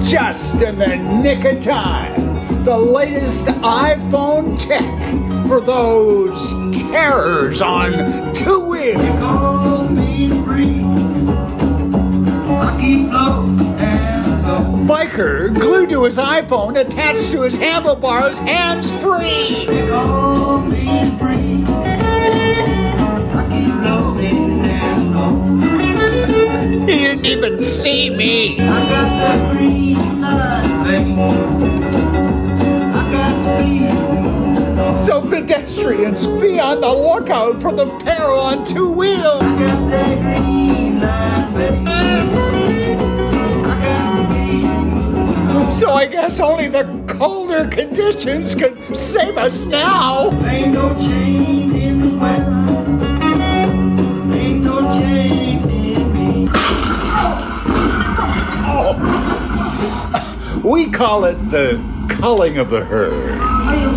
just in the nick of time. The latest iPhone tech for those terrors on two wheels. You call me free. I keep low and low. Biker glued to his iPhone, attached to his handlebars, hands-free. You call me free. I keep low and low. You didn't even see me. I got that green light, baby. I got the green. So pedestrians, be on the lookout for the peril on two wheels. I got that green light, baby. I got the green. So I guess only the colder conditions can save us now. Ain't no change in the weather. Ain't no change in me. We call it the culling of the herd.